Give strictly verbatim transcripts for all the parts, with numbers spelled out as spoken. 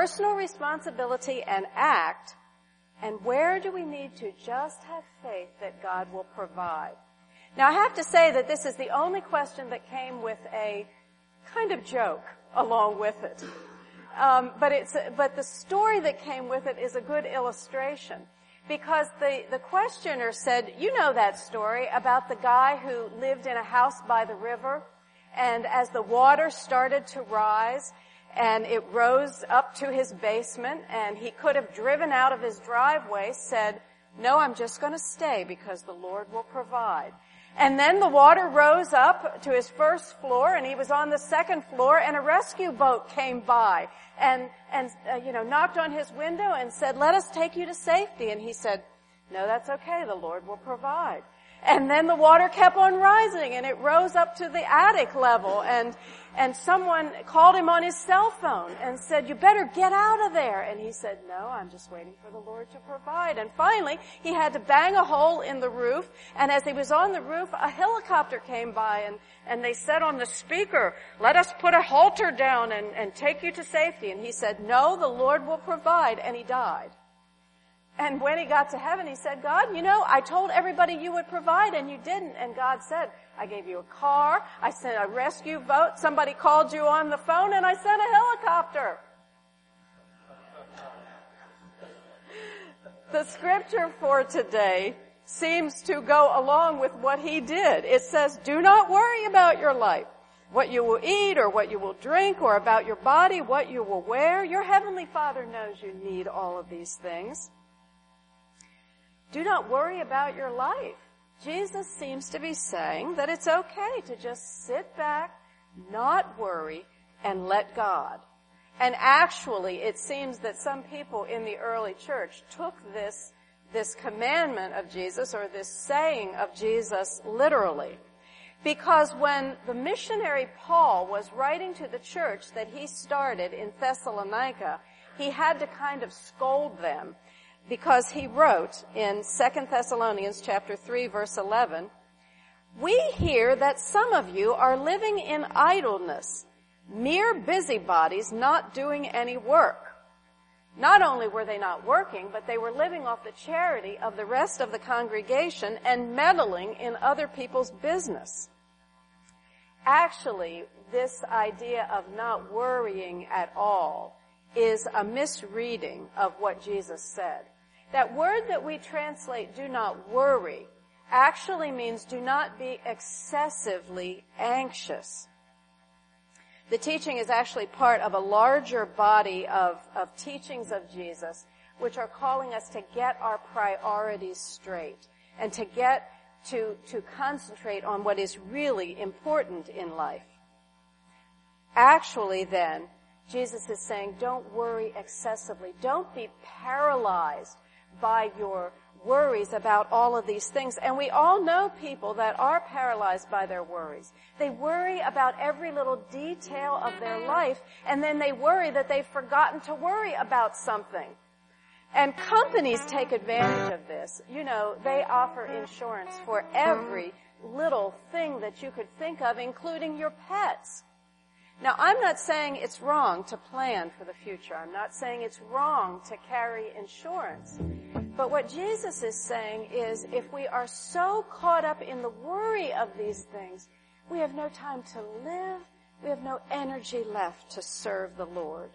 personal responsibility and act? And where do we need to just have faith that God will provide? Now, I have to say that this is the only question that came with a kind of joke along with it. Um, but it's, but the story that came with it is a good illustration. Because the, the questioner said, you know that story about the guy who lived in a house by the river, and as the water started to rise, and it rose up to his basement, and he could have driven out of his driveway, said, no, I'm just going to stay because the Lord will provide. And then the water rose up to his first floor, and he was on the second floor, and a rescue boat came by and, and uh, you know, knocked on his window and said, let us take you to safety. And he said, no, that's okay, the Lord will provide. And then the water kept on rising, and it rose up to the attic level, and and someone called him on his cell phone and said, you better get out of there. And he said, no, I'm just waiting for the Lord to provide. And finally, he had to bang a hole in the roof, and as he was on the roof, a helicopter came by, and, and they said on the speaker, let us put a halter down and, and take you to safety. And he said, no, the Lord will provide, and he died. And when he got to heaven, he said, God, you know, I told everybody you would provide, and you didn't. And God said, I gave you a car, I sent a rescue boat, somebody called you on the phone, and I sent a helicopter. The scripture for today seems to go along with what he did. It says, do not worry about your life, what you will eat or what you will drink, or about your body, what you will wear. Your heavenly Father knows you need all of these things. Do not worry about your life. Jesus seems to be saying that it's okay to just sit back, not worry, and let God. And actually, it seems that some people in the early church took this, this commandment of Jesus, or this saying of Jesus, literally. Because when the missionary Paul was writing to the church that he started in Thessalonica, he had to kind of scold them. Because he wrote in Second Thessalonians chapter three, verse eleven, we hear that some of you are living in idleness, mere busybodies not doing any work. Not only were they not working, but they were living off the charity of the rest of the congregation and meddling in other people's business. Actually, this idea of not worrying at all is a misreading of what Jesus said. That word that we translate, do not worry, actually means do not be excessively anxious. The teaching is actually part of a larger body of, of teachings of Jesus, which are calling us to get our priorities straight and to get to, to concentrate on what is really important in life. Actually, then, Jesus is saying, don't worry excessively. Don't be paralyzed by your worries about all of these things. And we all know people that are paralyzed by their worries. They worry about every little detail of their life, and then they worry that they've forgotten to worry about something. And companies take advantage of this. You know, they offer insurance for every little thing that you could think of, including your pets. Now, I'm not saying it's wrong to plan for the future. I'm not saying it's wrong to carry insurance. But what Jesus is saying is, if we are so caught up in the worry of these things, we have no time to live, we have no energy left to serve the Lord.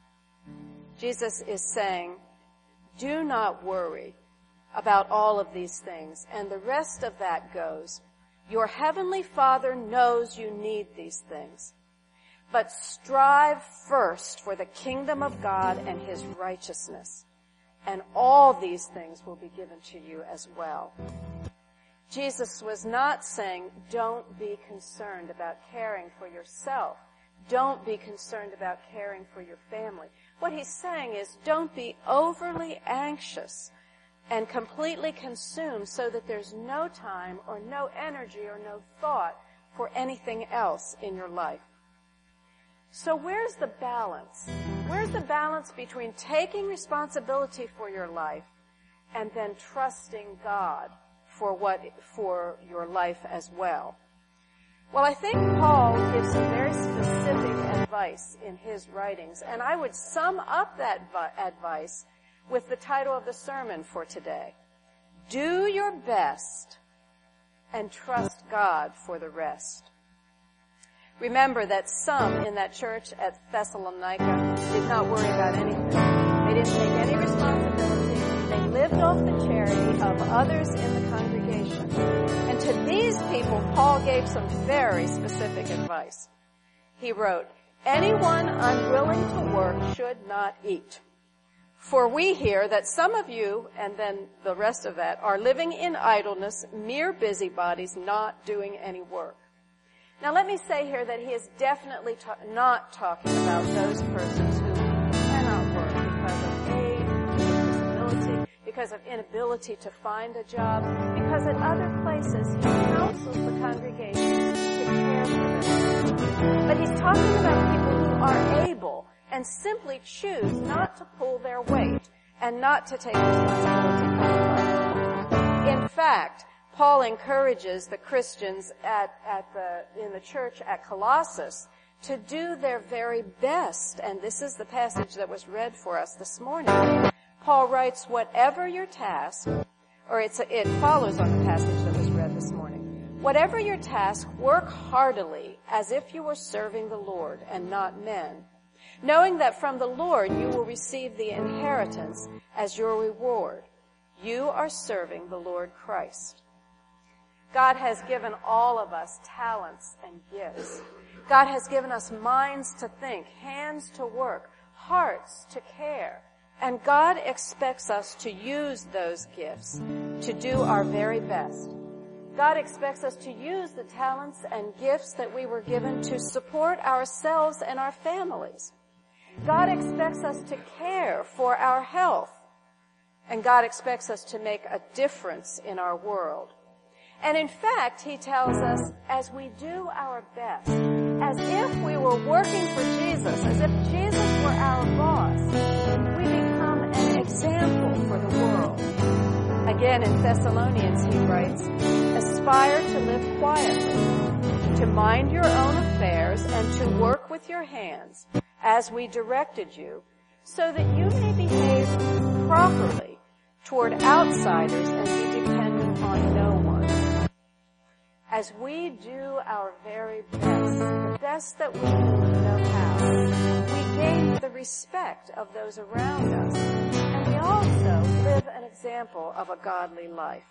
Jesus is saying, do not worry about all of these things. And the rest of that goes, your heavenly Father knows you need these things. But strive first for the kingdom of God and his righteousness, and all these things will be given to you as well. Jesus was not saying, don't be concerned about caring for yourself. Don't be concerned about caring for your family. What he's saying is, don't be overly anxious and completely consumed so that there's no time or no energy or no thought for anything else in your life. So where's the balance? Where's the balance between taking responsibility for your life and then trusting God for what, for your life as well? Well, I think Paul gives some very specific advice advice in his writings. And I would sum up that advice with the title of the sermon for today. Do your best and trust God for the rest. Remember that some in that church at Thessalonica did not worry about anything. They didn't take any responsibility. They lived off the charity of others in the congregation. And to these people, Paul gave some very specific advice. He wrote, anyone unwilling to work should not eat. For we hear that some of you, and then the rest of that, are living in idleness, mere busybodies, not doing any work. Now let me say here that he is definitely ta- not talking about those persons who cannot work because of age, because of disability, because of inability to find a job, because at other places he counsels the congregation to care for them. But he's talking about people who are able and simply choose not to pull their weight and not to take responsibility for their life. In fact, Paul encourages the Christians at, at the, in the church at Colossus to do their very best. And this is the passage that was read for us this morning. Paul writes, whatever your task, or it's, it follows on the passage that was read this morning. Whatever your task, work heartily as if you were serving the Lord and not men, knowing that from the Lord you will receive the inheritance as your reward. You are serving the Lord Christ. God has given all of us talents and gifts. God has given us minds to think, hands to work, hearts to care. And God expects us to use those gifts to do our very best. God expects us to use the talents and gifts that we were given to support ourselves and our families. God expects us to care for our health. And God expects us to make a difference in our world. And in fact, he tells us, as we do our best, as if we were working for Jesus, as if Jesus were our boss, we become an example for the world. Again, in Thessalonians, he writes, aspire to live quietly, to mind your own affairs, and to work with your hands, as we directed you, so that you may behave properly toward outsiders and be dependent on no one. As we do our very best, the best that we know how, we gain the respect of those around us, and we also live an example of a godly life.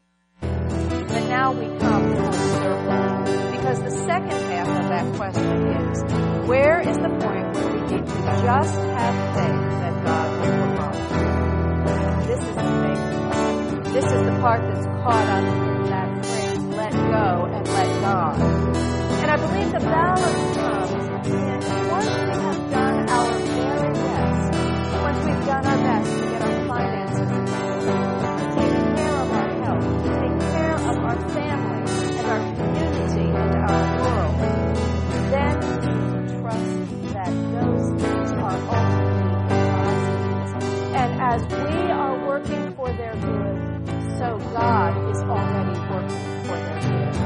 But now we come full circle, because the second half of that question is, where is the point where we need to just have faith that God will provide? This is the faith part. This is the part that's caught up in that phrase, let go and let God. And I believe the balance comes in once we have done our very best, once we've done our best to get our finances in order, to take care of our health, to take care of our family and our community and our world, then we need to trust that those things are ultimately God's needs. And as we are working for their good, so God is already working for their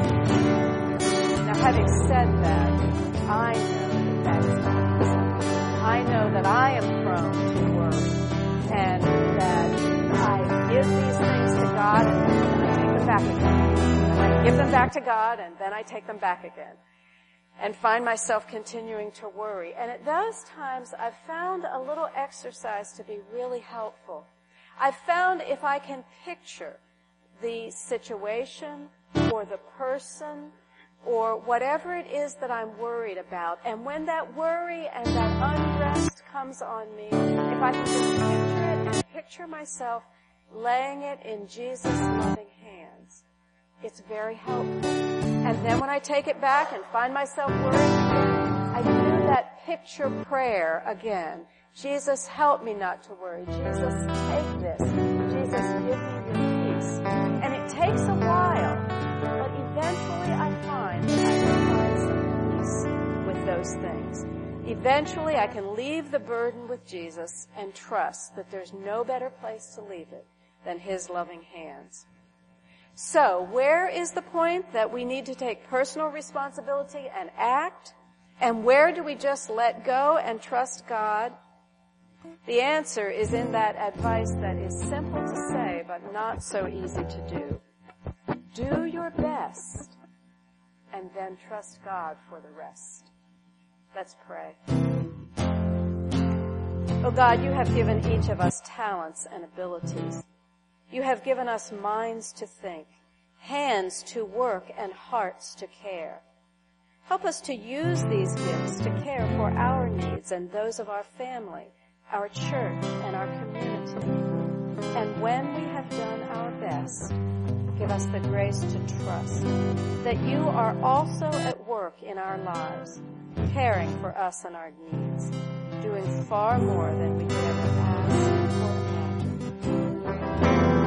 good. Now, having said that, I know that that is not easy. I know that I am prone to worry, and that I give these things to God and then I take them back again. And I give them back to God and then I take them back again. And find myself continuing to worry. And at those times, I've found a little exercise to be really helpful. I've found if I can picture the situation or the person or whatever it is that I'm worried about, and when that worry and that unrest comes on me, if I can just picture it and picture myself laying it in Jesus' loving hands, it's very helpful. And then when I take it back and find myself worried again, I do that picture prayer again. Jesus, help me not to worry. Jesus, take this. Jesus, give me your peace. And it takes a while, but eventually I find that I can find some peace with those things. Eventually I can leave the burden with Jesus and trust that there's no better place to leave it than his loving hands. So, where is the point that we need to take personal responsibility and act? And where do we just let go and trust God? The answer is in that advice that is simple to say, but not so easy to do. Do your best, and then trust God for the rest. Let's pray. Oh God, you have given each of us talents and abilities. You have given us minds to think, hands to work, and hearts to care. Help us to use these gifts to care for our needs and those of our family, our church, and our community. And when we have done our best, give us the grace to trust that you are also at work in our lives, caring for us and our needs, doing far more than we could ever ask or imagine.